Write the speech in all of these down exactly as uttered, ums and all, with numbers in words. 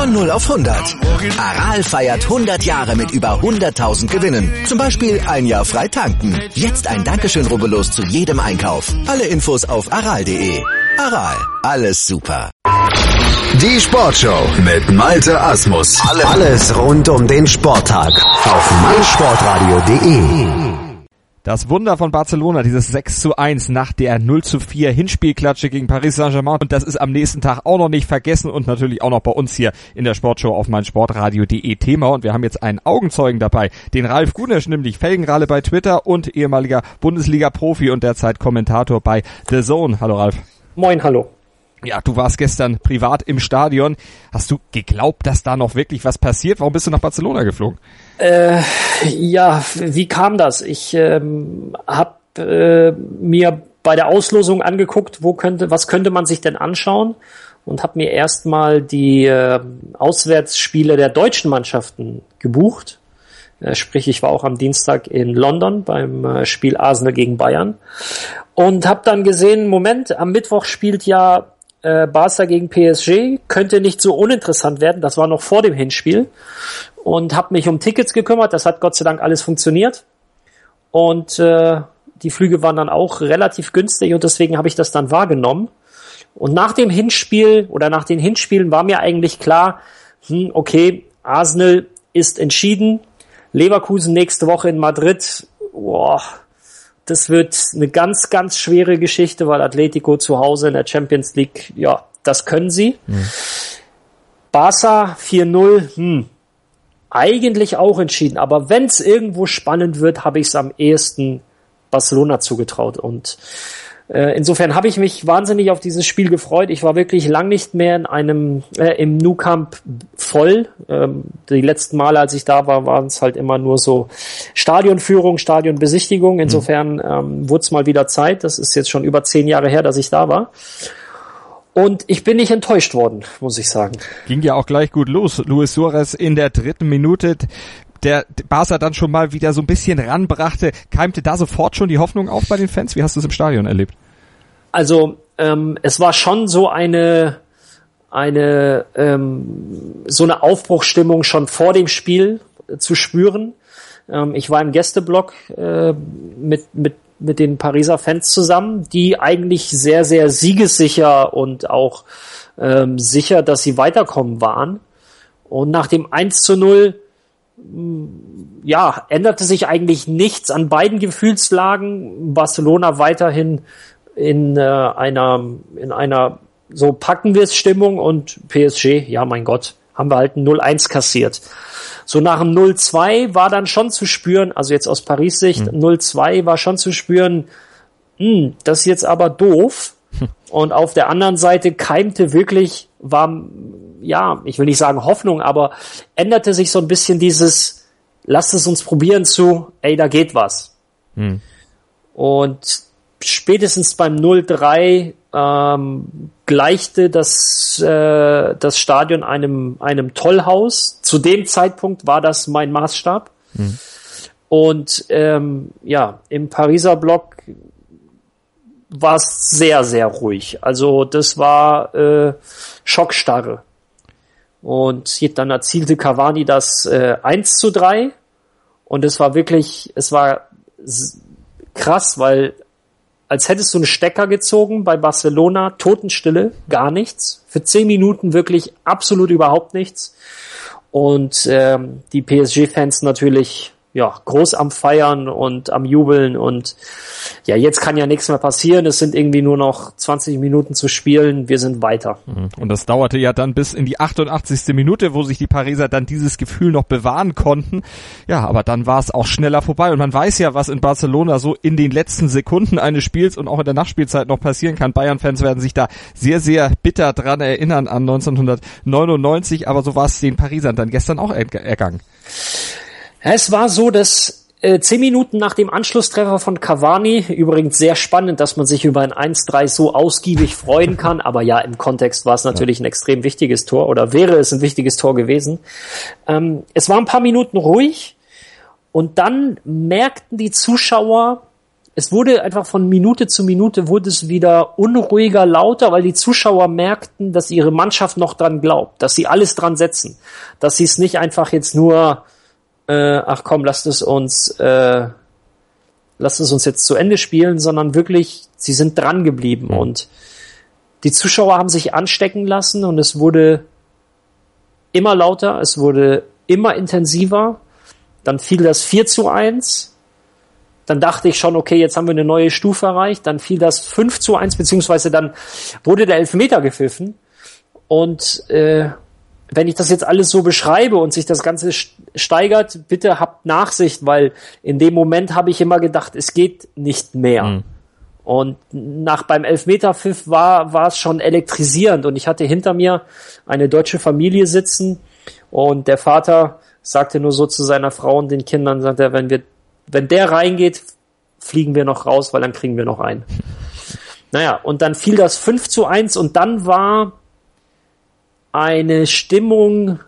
Von null auf hundert. Aral feiert hundert Jahre mit über hunderttausend Gewinnen. Zum Beispiel ein Jahr frei tanken. Jetzt ein Dankeschön, rubbellos zu jedem Einkauf. Alle Infos auf aral punkt de. Aral, alles super. Die Sportshow mit Malte Asmus. Alles rund um den Sporttag auf meinsportradio punkt de. Das Wunder von Barcelona, dieses sechs zu eins nach der null zu vier Hinspielklatsche gegen Paris Saint-Germain. Und das ist am nächsten Tag auch noch nicht vergessen und natürlich auch noch bei uns hier in der Sportshow auf meinsportradio punkt de Thema. Und wir haben jetzt einen Augenzeugen dabei, den Ralf Gunesch, nämlich Felgenralle bei Twitter und ehemaliger Bundesliga-Profi und derzeit Kommentator bei The Zone. Hallo Ralf. Moin, hallo. Ja, du warst gestern privat im Stadion. Hast du geglaubt, dass da noch wirklich was passiert? Warum bist du nach Barcelona geflogen? Äh, ja, wie kam das? Ich ähm, habe äh, mir bei der Auslosung angeguckt, wo könnte, was könnte man sich denn anschauen, und habe mir erstmal die äh, Auswärtsspiele der deutschen Mannschaften gebucht. Äh, sprich, ich war auch am Dienstag in London beim äh, Spiel Arsenal gegen Bayern und habe dann gesehen, Moment, am Mittwoch spielt ja äh, Barca gegen P S G, könnte nicht so uninteressant werden. Das war noch vor dem Hinspiel. Und habe mich um Tickets gekümmert. Das hat Gott sei Dank alles funktioniert. Und äh, die Flüge waren dann auch relativ günstig und deswegen habe ich das dann wahrgenommen. Und nach dem Hinspiel oder nach den Hinspielen war mir eigentlich klar, hm, okay, Arsenal ist entschieden. Leverkusen nächste Woche in Madrid. Boah, das wird eine ganz, ganz schwere Geschichte, weil Atletico zu Hause in der Champions League, ja, das können sie. Mhm. Barca vier null, hm. Eigentlich auch entschieden, aber wenn es irgendwo spannend wird, habe ich es am ehesten Barcelona zugetraut und äh, insofern habe ich mich wahnsinnig auf dieses Spiel gefreut. Ich war wirklich lang nicht mehr in einem äh, im Nou Camp voll. Ähm, die letzten Male, als ich da war, waren es halt immer nur so Stadionführung, Stadionbesichtigung. Insofern ähm, wurde es mal wieder Zeit. Das ist jetzt schon über zehn Jahre her, dass ich da war. Und ich bin nicht enttäuscht worden, muss ich sagen. Ging ja auch gleich gut los. Luis Suarez in der dritten Minute, der Barca dann schon mal wieder so ein bisschen ranbrachte. Keimte da sofort schon die Hoffnung auf bei den Fans? Wie hast du es im Stadion erlebt? Also ähm, es war schon so eine eine ähm, so eine Aufbruchsstimmung schon vor dem Spiel äh, zu spüren. Ähm, ich war im Gästeblock äh, mit mit mit den Pariser Fans zusammen, die eigentlich sehr, sehr siegessicher und auch ähm, sicher, dass sie weiterkommen waren. Und nach dem eins zu null, ja, änderte sich eigentlich nichts an beiden Gefühlslagen. Barcelona weiterhin in äh, einer in einer so packen wir es Stimmung und P S G, ja mein Gott, haben wir halt ein null eins kassiert. So nach dem null zwei war dann schon zu spüren, also jetzt aus Paris Sicht, mhm. null zwei war schon zu spüren, mh, das ist jetzt aber doof. Und auf der anderen Seite keimte wirklich, war, ja, ich will nicht sagen Hoffnung, aber änderte sich so ein bisschen dieses, lasst es uns probieren zu, ey, da geht was. Mhm. Und spätestens beim null drei ähm, gleichte das äh, das Stadion einem einem Tollhaus. Zu dem Zeitpunkt war das mein Maßstab. Mhm. Und ähm, ja, im Pariser Block war es sehr, sehr ruhig. Also das war äh, Schockstarre. Und dann erzielte Cavani das äh, eins zu drei. Und es war wirklich, es war krass, weil als hättest du einen Stecker gezogen bei Barcelona, Totenstille, gar nichts. Für zehn Minuten wirklich absolut überhaupt nichts. Und ähm, die P S G-Fans natürlich ja groß am Feiern und am Jubeln. Und ja, jetzt kann ja nichts mehr passieren. Es sind irgendwie nur noch zwanzig Minuten zu spielen. Wir sind weiter. Und das dauerte ja dann bis in die achtundachtzigste Minute, wo sich die Pariser dann dieses Gefühl noch bewahren konnten. Ja, aber dann war es auch schneller vorbei. Und man weiß ja, was in Barcelona so in den letzten Sekunden eines Spiels und auch in der Nachspielzeit noch passieren kann. Bayern-Fans werden sich da sehr, sehr bitter dran erinnern an neunzehnhundertneunundneunzig. Aber so war es den Parisern dann gestern auch ergangen. Es war so, dass äh, zehn Minuten nach dem Anschlusstreffer von Cavani, übrigens sehr spannend, dass man sich über ein eins drei so ausgiebig freuen kann, aber ja, im Kontext war es natürlich ein extrem wichtiges Tor oder wäre es ein wichtiges Tor gewesen. Ähm, es war ein paar Minuten ruhig und dann merkten die Zuschauer, es wurde einfach von Minute zu Minute wurde es wieder unruhiger, lauter, weil die Zuschauer merkten, dass ihre Mannschaft noch dran glaubt, dass sie alles dran setzen, dass sie es nicht einfach jetzt nur, äh, ach komm, lasst es uns, äh, lasst es uns jetzt zu Ende spielen, sondern wirklich, sie sind dran geblieben mhm. und die Zuschauer haben sich anstecken lassen und es wurde immer lauter, es wurde immer intensiver. Dann fiel das vier zu eins. Dann dachte ich schon, okay, jetzt haben wir eine neue Stufe erreicht. Dann fiel das fünf zu eins, beziehungsweise dann wurde der Elfmeter gepfiffen. Und äh, wenn ich das jetzt alles so beschreibe und sich das Ganze steigert, bitte habt Nachsicht, weil in dem Moment habe ich immer gedacht, es geht nicht mehr. Mhm. Und nach beim Elfmeterpfiff war war es schon elektrisierend und ich hatte hinter mir eine deutsche Familie sitzen und der Vater sagte nur so zu seiner Frau und den Kindern, sagt er, wenn wir wenn der reingeht, fliegen wir noch raus, weil dann kriegen wir noch einen. Naja, und dann fiel das fünf zu eins und dann war eine Stimmung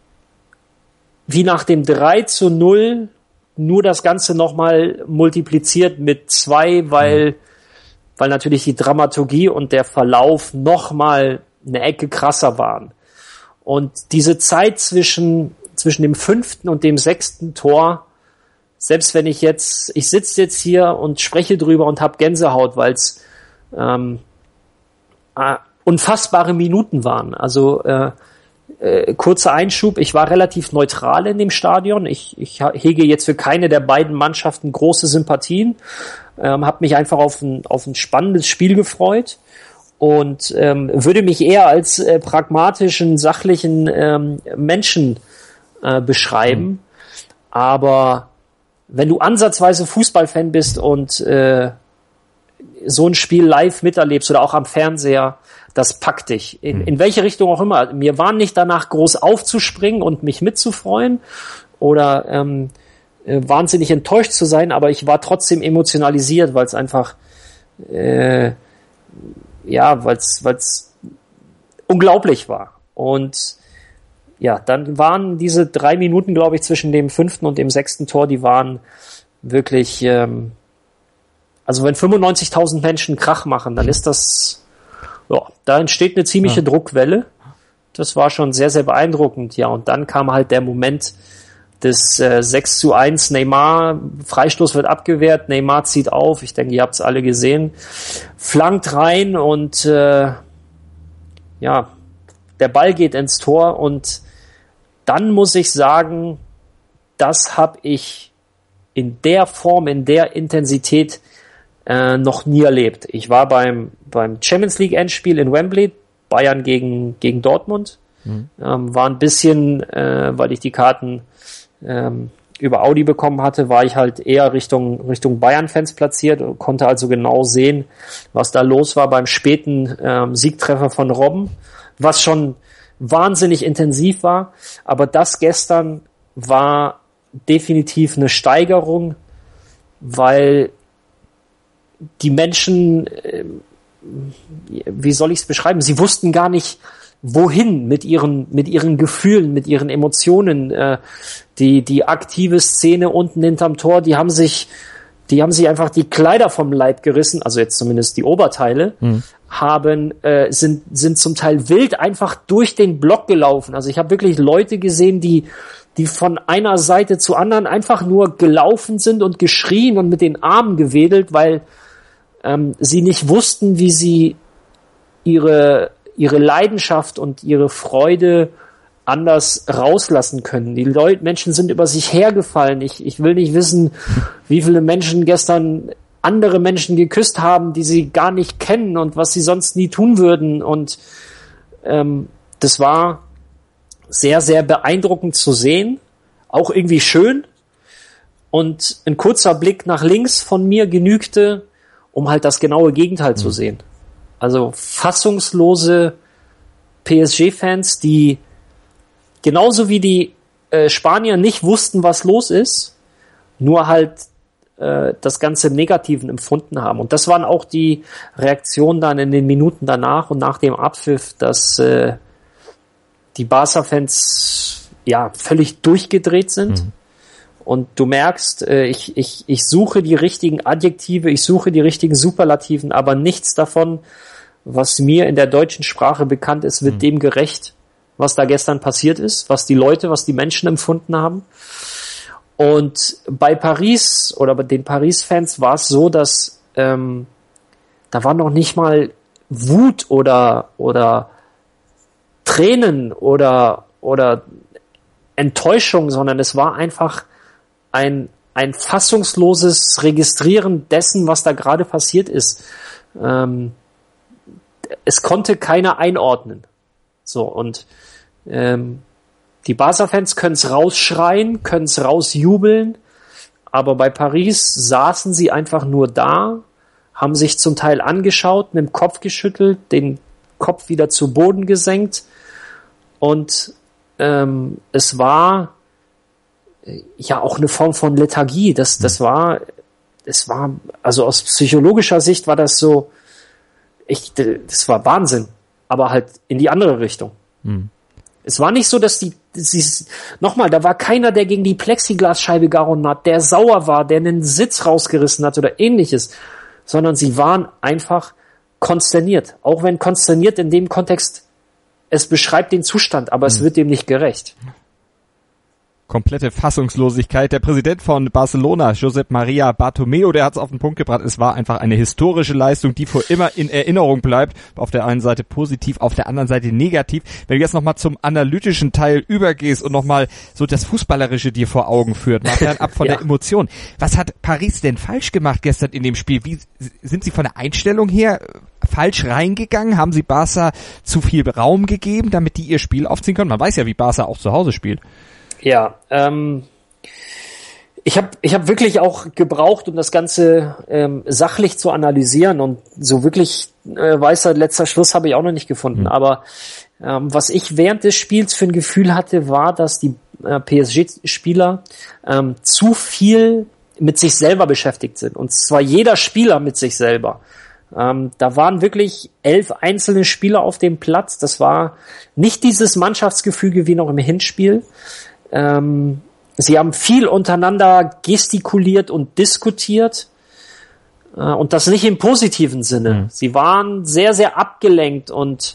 wie nach dem drei zu null, nur das Ganze nochmal multipliziert mit zwei, weil mhm. weil natürlich die Dramaturgie und der Verlauf nochmal eine Ecke krasser waren. Und diese Zeit zwischen, zwischen dem fünften und dem sechsten Tor, selbst wenn ich jetzt, ich sitze jetzt hier und spreche drüber und habe Gänsehaut, weil es ähm, äh, unfassbare Minuten waren. Also äh, äh, kurzer Einschub, ich war relativ neutral in dem Stadion. Ich, ich hege jetzt für keine der beiden Mannschaften große Sympathien. Ähm, habe mich einfach auf ein, auf ein spannendes Spiel gefreut und ähm, würde mich eher als äh, pragmatischen, sachlichen ähm, Menschen äh, beschreiben. Mhm. Aber wenn du ansatzweise Fußballfan bist und äh, so ein Spiel live miterlebst oder auch am Fernseher, das packt dich. In, in welche Richtung auch immer. Mir war nicht danach groß aufzuspringen und mich mitzufreuen oder ähm, wahnsinnig enttäuscht zu sein, aber ich war trotzdem emotionalisiert, weil es einfach äh, ja, weil es weil es unglaublich war. Und ja, dann waren diese drei Minuten, glaube ich, zwischen dem fünften und dem sechsten Tor, die waren wirklich ähm, also wenn fünfundneunzigtausend Menschen Krach machen, dann ist das ja, da entsteht eine ziemliche ja. Druckwelle. Das war schon sehr, sehr beeindruckend. Ja, und dann kam halt der Moment des äh, sechs zu eins, Neymar, Freistoß wird abgewehrt, Neymar zieht auf, ich denke, ihr habt es alle gesehen, flankt rein und äh, ja, der Ball geht ins Tor und dann muss ich sagen, das habe ich in der Form, in der Intensität äh, noch nie erlebt. Ich war beim beim Champions League Endspiel in Wembley, Bayern gegen gegen Dortmund, mhm. ähm, war ein bisschen, äh, weil ich die Karten ähm, über Audi bekommen hatte, war ich halt eher Richtung Richtung Bayern-Fans platziert und konnte also genau sehen, was da los war beim späten ähm, Siegtreffer von Robben, was schon wahnsinnig intensiv war, aber das gestern war definitiv eine Steigerung, weil die Menschen, äh, wie soll ich es beschreiben, sie wussten gar nicht, wohin mit ihren mit ihren Gefühlen, mit ihren Emotionen. Äh, die die aktive Szene unten hinterm Tor, die haben sich die haben sich einfach die Kleider vom Leib gerissen, also jetzt zumindest die Oberteile, mhm. haben äh, sind sind zum Teil wild einfach durch den Block gelaufen. Also ich habe wirklich Leute gesehen, die die von einer Seite zur anderen einfach nur gelaufen sind und geschrien und mit den Armen gewedelt, weil ähm, sie nicht wussten, wie sie ihre ihre Leidenschaft und ihre Freude anders rauslassen können. Die Leute, Menschen sind über sich hergefallen. Ich, ich will nicht wissen, wie viele Menschen gestern andere Menschen geküsst haben, die sie gar nicht kennen und was sie sonst nie tun würden. Und ähm, das war sehr, sehr beeindruckend zu sehen. Auch irgendwie schön. Und ein kurzer Blick nach links von mir genügte, um halt das genaue Gegenteil mhm. zu sehen. Also fassungslose P S G-Fans, die genauso wie die äh, Spanier nicht wussten, was los ist, nur halt äh, das Ganze im Negativen empfunden haben. Und das waren auch die Reaktionen dann in den Minuten danach und nach dem Abpfiff, dass äh, die Barca-Fans ja völlig durchgedreht sind. Mhm. Und du merkst, äh, ich, ich, ich suche die richtigen Adjektive, ich suche die richtigen Superlativen, aber nichts davon, was mir in der deutschen Sprache bekannt ist, wird mhm. dem gerecht, was da gestern passiert ist, was die Leute, was die Menschen empfunden haben. Und bei Paris oder bei den Paris-Fans war es so, dass ähm, da war noch nicht mal Wut oder oder Tränen oder oder Enttäuschung, sondern es war einfach ein ein fassungsloses Registrieren dessen, was da gerade passiert ist. Ähm, es konnte keiner einordnen. So, und ähm, die Barca-Fans können es rausschreien, können es rausjubeln, aber bei Paris saßen sie einfach nur da, haben sich zum Teil angeschaut, mit dem Kopf geschüttelt, den Kopf wieder zu Boden gesenkt, und ähm, es war äh, ja auch eine Form von Lethargie. Das, das war, es war, also aus psychologischer Sicht war das so, ich, das war Wahnsinn, aber halt in die andere Richtung. Hm. Es war nicht so, dass die, sie, nochmal, da war keiner, der gegen die Plexiglasscheibe gehauen hat, der sauer war, der einen Sitz rausgerissen hat oder ähnliches, sondern sie waren einfach konsterniert. Auch wenn konsterniert in dem Kontext, es beschreibt den Zustand, aber hm. es wird dem nicht gerecht. Komplette Fassungslosigkeit. Der Präsident von Barcelona, Josep Maria Bartomeu, der hat es auf den Punkt gebracht. Es war einfach eine historische Leistung, die für immer in Erinnerung bleibt. Auf der einen Seite positiv, auf der anderen Seite negativ. Wenn du jetzt nochmal zum analytischen Teil übergehst und nochmal so das Fußballerische dir vor Augen führt, mal fernab von ja. der Emotion. Was hat Paris denn falsch gemacht gestern in dem Spiel? Wie sind sie von der Einstellung her falsch reingegangen? Haben sie Barca zu viel Raum gegeben, damit die ihr Spiel aufziehen können? Man weiß ja, wie Barca auch zu Hause spielt. Ja, ähm, ich habe ich hab wirklich auch gebraucht, um das Ganze ähm, sachlich zu analysieren, und so wirklich äh, weißer letzter Schluss habe ich auch noch nicht gefunden. Mhm. Aber ähm, was ich während des Spiels für ein Gefühl hatte, war, dass die äh, P S G-Spieler ähm, zu viel mit sich selber beschäftigt sind. Und zwar jeder Spieler mit sich selber. Ähm, da waren wirklich elf einzelne Spieler auf dem Platz. Das war nicht dieses Mannschaftsgefüge wie noch im Hinspiel. Ähm, sie haben viel untereinander gestikuliert und diskutiert, äh, und das nicht im positiven Sinne. Mhm. Sie waren sehr, sehr abgelenkt, und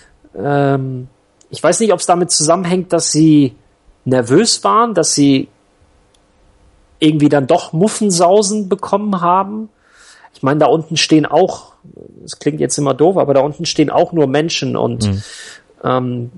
ähm, ich weiß nicht, ob es damit zusammenhängt, dass sie nervös waren, dass sie irgendwie dann doch Muffensausen bekommen haben. Ich meine, da unten stehen auch, das klingt jetzt immer doof, aber da unten stehen auch nur Menschen, und mhm. ähm,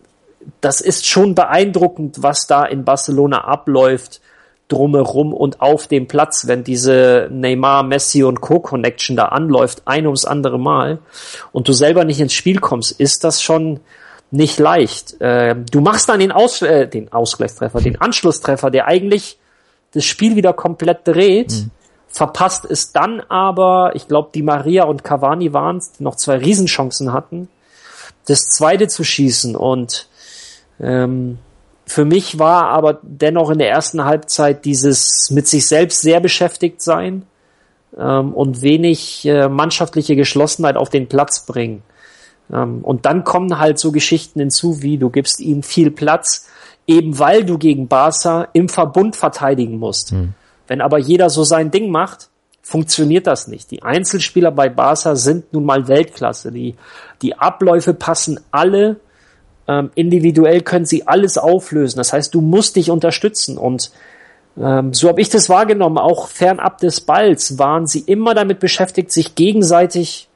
das ist schon beeindruckend, was da in Barcelona abläuft, drumherum und auf dem Platz, wenn diese Neymar, Messi und Co-Connection da anläuft, ein ums andere Mal, und du selber nicht ins Spiel kommst, ist das schon nicht leicht. Äh, du machst dann den, Aus äh, den Ausgleichstreffer, den Anschlusstreffer, der eigentlich das Spiel wieder komplett dreht, mhm. verpasst es dann aber, ich glaube, Di Maria und Cavani waren es, die noch zwei Riesenchancen hatten, das zweite zu schießen. Und Ähm, für mich war aber dennoch in der ersten Halbzeit dieses mit sich selbst sehr beschäftigt sein ähm, und wenig äh, mannschaftliche Geschlossenheit auf den Platz bringen. Ähm, und dann kommen halt so Geschichten hinzu, wie du gibst ihnen viel Platz, eben weil du gegen Barca im Verbund verteidigen musst. Mhm. Wenn aber jeder so sein Ding macht, funktioniert das nicht. Die Einzelspieler bei Barca sind nun mal Weltklasse. Die, die Abläufe passen alle. Ähm, individuell können sie alles auflösen. Das heißt, du musst dich unterstützen. Und ähm, so habe ich das wahrgenommen. Auch fernab des Balls waren sie immer damit beschäftigt, sich gegenseitig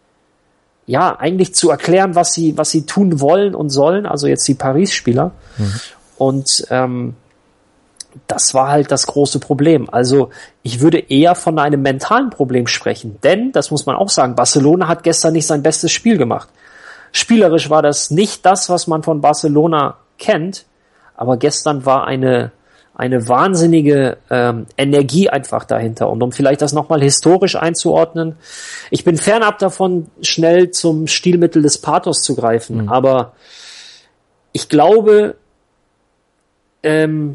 ja eigentlich zu erklären, was sie was sie tun wollen und sollen. Also jetzt die Paris-Spieler. Mhm. Und ähm, das war halt das große Problem. Also ich würde eher von einem mentalen Problem sprechen. Denn, das muss man auch sagen, Barcelona hat gestern nicht sein bestes Spiel gemacht. Spielerisch war das nicht das, was man von Barcelona kennt, aber gestern war eine eine wahnsinnige ähm, Energie einfach dahinter. Und um vielleicht das nochmal historisch einzuordnen, ich bin fernab davon, schnell zum Stilmittel des Pathos zu greifen, mhm. aber ich glaube, ähm,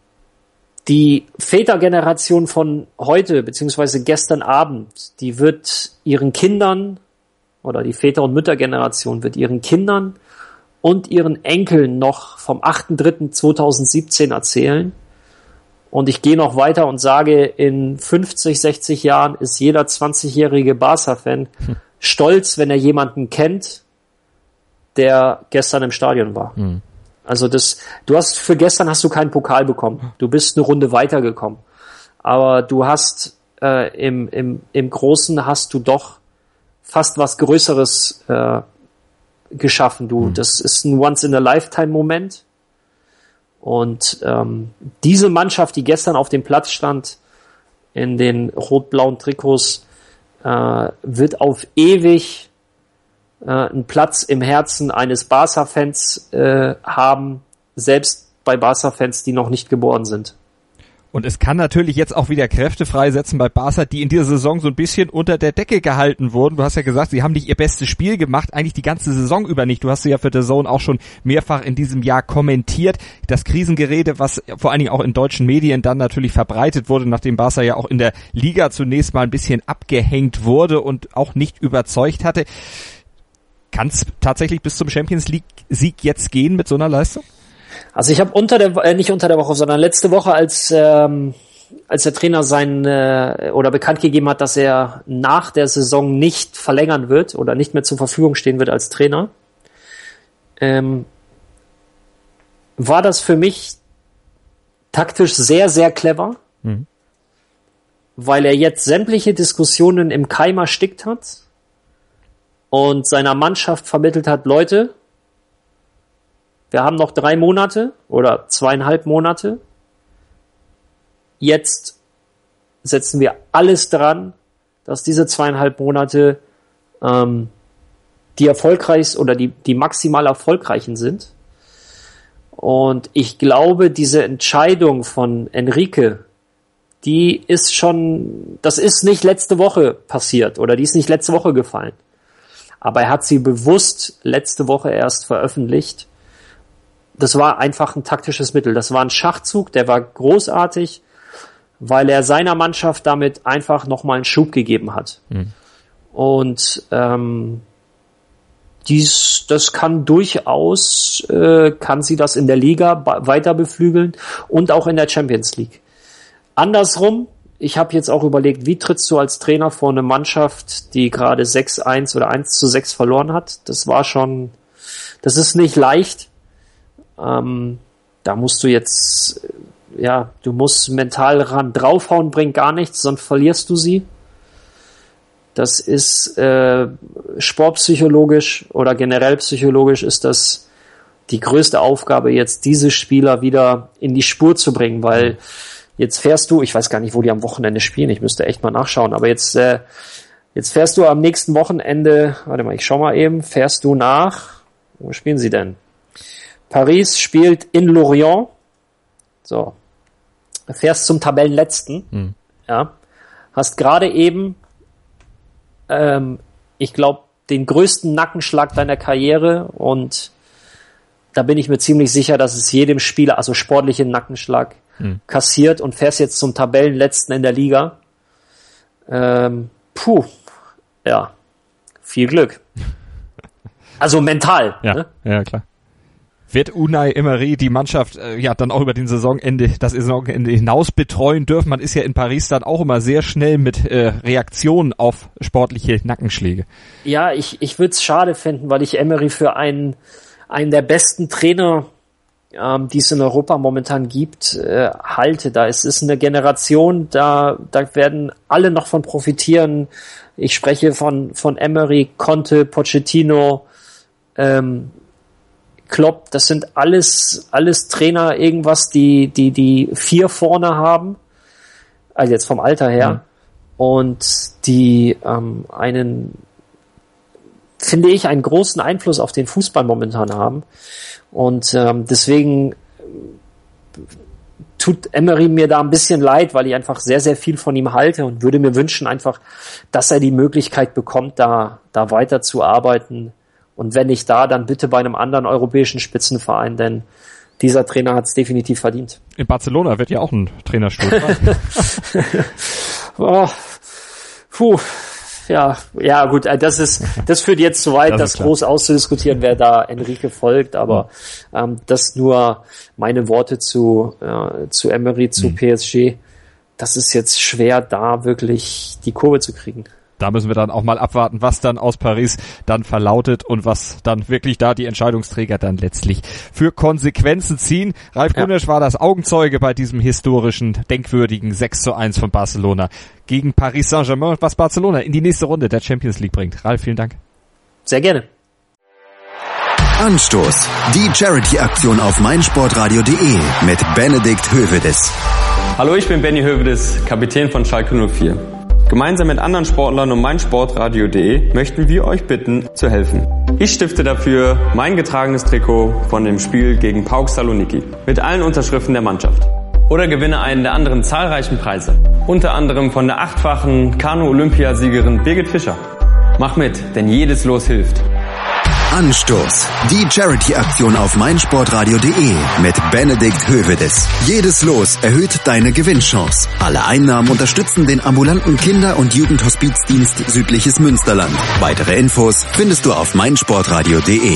die Vätergeneration von heute, beziehungsweise gestern Abend, die wird ihren Kindern, oder die Väter- und Müttergeneration wird ihren Kindern und ihren Enkeln noch vom achter dritter zweitausendsiebzehn erzählen. Und ich gehe noch weiter und sage, in fünfzig, sechzig Jahren ist jeder zwanzigjährige Barca-Fan hm. stolz, wenn er jemanden kennt, der gestern im Stadion war. Hm. Also das, du hast, für gestern hast du keinen Pokal bekommen. Du bist eine Runde weitergekommen. Aber du hast, äh, im, im, im Großen hast du doch fast was Größeres, äh, geschaffen. Du, hm. das ist ein Once-in-a-Lifetime-Moment. Und ähm, diese Mannschaft, die gestern auf dem Platz stand, in den rot-blauen Trikots, äh, wird auf ewig äh, einen Platz im Herzen eines Barca-Fans äh, haben, selbst bei Barca-Fans, die noch nicht geboren sind. Und es kann natürlich jetzt auch wieder Kräfte freisetzen bei Barca, die in dieser Saison so ein bisschen unter der Decke gehalten wurden. Du hast ja gesagt, sie haben nicht ihr bestes Spiel gemacht, eigentlich die ganze Saison über nicht. Du hast sie ja für The Zone auch schon mehrfach in diesem Jahr kommentiert. Das Krisengerede, was vor allen Dingen auch in deutschen Medien dann natürlich verbreitet wurde, nachdem Barca ja auch in der Liga zunächst mal ein bisschen abgehängt wurde und auch nicht überzeugt hatte. Kann es tatsächlich bis zum Champions League-Sieg jetzt gehen mit so einer Leistung? Also ich habe unter der äh, nicht unter der Woche, sondern letzte Woche, als ähm, als der Trainer sein äh, oder bekannt gegeben hat, dass er nach der Saison nicht verlängern wird oder nicht mehr zur Verfügung stehen wird als Trainer, ähm, war das für mich taktisch sehr, sehr clever, mhm. weil er jetzt sämtliche Diskussionen im Keim erstickt hat und seiner Mannschaft vermittelt hat, Leute, wir haben noch drei Monate oder zweieinhalb Monate. Jetzt setzen wir alles dran, dass diese zweieinhalb Monate ähm, die erfolgreich oder die, die maximal erfolgreichen sind. Und ich glaube, diese Entscheidung von Enrique, die ist schon, das ist nicht letzte Woche passiert oder die ist nicht letzte Woche gefallen. Aber er hat sie bewusst letzte Woche erst veröffentlicht. Das war einfach ein taktisches Mittel. Das war ein Schachzug, der war großartig, weil er seiner Mannschaft damit einfach nochmal einen Schub gegeben hat. Mhm. Und ähm, dies, das kann durchaus, äh, kann sie das in der Liga ba- weiter beflügeln und auch in der Champions League. Andersrum, ich habe jetzt auch überlegt, wie trittst du als Trainer vor eine Mannschaft, die gerade sechs eins oder eins zu sechs verloren hat? Das war schon, das ist nicht leicht. Ähm, da musst du jetzt, ja, du musst mental ran draufhauen, bringt gar nichts, sonst verlierst du sie. Das ist äh, sportpsychologisch oder generell psychologisch ist das die größte Aufgabe, jetzt diese Spieler wieder in die Spur zu bringen, weil jetzt fährst du, ich weiß gar nicht, wo die am Wochenende spielen, ich müsste echt mal nachschauen, aber jetzt, äh, jetzt fährst du am nächsten Wochenende, warte mal, ich schau mal eben, fährst du nach, wo spielen sie denn? Paris spielt in Lorient. So. Fährst zum Tabellenletzten. Hm. Ja. Hast gerade eben, ähm, ich glaube, den größten Nackenschlag deiner Karriere und da bin ich mir ziemlich sicher, dass es jedem Spieler, also sportlichen Nackenschlag, hm. kassiert und fährst jetzt zum Tabellenletzten in der Liga. Ähm, puh. Ja. Viel Glück. Also mental. Ja, ne? Ja, klar. Wird Unai Emery die Mannschaft äh, ja dann auch über den Saisonende, das Saisonende hinaus betreuen dürfen? Man ist ja in Paris dann auch immer sehr schnell mit äh, Reaktionen auf sportliche Nackenschläge. Ja, ich ich würde es schade finden, weil ich Emery für einen einen der besten Trainer, ähm, die es in Europa momentan gibt, äh, halte. Da es ist eine Generation, da da werden alle noch von profitieren. Ich spreche von von Emery, Conte, Pochettino, ähm, Klopp, das sind alles alles Trainer, irgendwas, die die die vier vorne haben, also jetzt vom Alter her, mhm. und die ähm, einen, finde ich, einen großen Einfluss auf den Fußball momentan haben. Und ähm, deswegen tut Emery mir da ein bisschen leid, weil ich einfach sehr, sehr viel von ihm halte und würde mir wünschen einfach, dass er die Möglichkeit bekommt, da da weiter zu arbeiten. Und wenn nicht da, dann bitte bei einem anderen europäischen Spitzenverein, denn dieser Trainer hat es definitiv verdient. In Barcelona wird ja auch ein Trainerstuhl. oh, puh, ja, ja gut, das ist, das führt jetzt zu weit, das, das groß auszudiskutieren, wer da Enrique folgt, aber ähm, das nur meine Worte zu äh, zu Emery, zu mhm. P S G. Das ist jetzt schwer, da wirklich die Kurve zu kriegen. Da müssen wir dann auch mal abwarten, was dann aus Paris dann verlautet und was dann wirklich da die Entscheidungsträger dann letztlich für Konsequenzen ziehen. Ralf ja. Gunesch war das Augenzeuge bei diesem historischen, denkwürdigen sechs zu eins von Barcelona gegen Paris Saint-Germain, was Barcelona in die nächste Runde der Champions League bringt. Ralf, vielen Dank. Sehr gerne. Anstoß. Die Charity-Aktion auf meinsportradio punkt de mit Benedikt Hövedes. Hallo, ich bin Benny Hövedes, Kapitän von Schalke null vier. Gemeinsam mit anderen Sportlern und meinsportradio punkt de möchten wir euch bitten, zu helfen. Ich stifte dafür mein getragenes Trikot von dem Spiel gegen PAOK Saloniki mit allen Unterschriften der Mannschaft. Oder gewinne einen der anderen zahlreichen Preise. Unter anderem von der achtfachen Kanu-Olympiasiegerin Birgit Fischer. Mach mit, denn jedes Los hilft. Anstoß. Die Charity-Aktion auf meinsportradio punkt de mit Benedikt Hövedes. Jedes Los erhöht deine Gewinnchance. Alle Einnahmen unterstützen den ambulanten Kinder- und Jugendhospizdienst Südliches Münsterland. Weitere Infos findest du auf meinsportradio punkt de.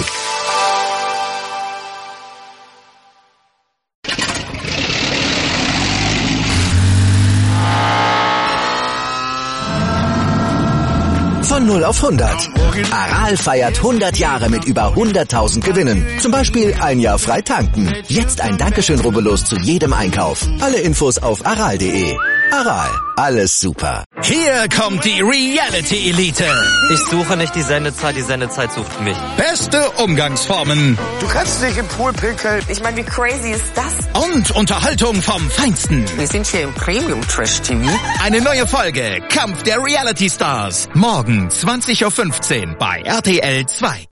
Von null auf hundert. Aral feiert hundert Jahre mit über hunderttausend Gewinnen. Zum Beispiel ein Jahr frei tanken. Jetzt ein Dankeschön, rubbellos zu jedem Einkauf. Alle Infos auf aral punkt de. Aral, alles super. Hier kommt die Reality Elite. Ich suche nicht die Sendezeit, die Sendezeit sucht mich. Beste Umgangsformen. Du kannst nicht im Pool pinkeln. Ich meine, wie crazy ist das? Und Unterhaltung vom Feinsten. Wir sind hier im Premium Trash T V. Eine neue Folge Kampf der Reality Stars. Morgen zwanzig Uhr fünfzehn bei R T L zwei.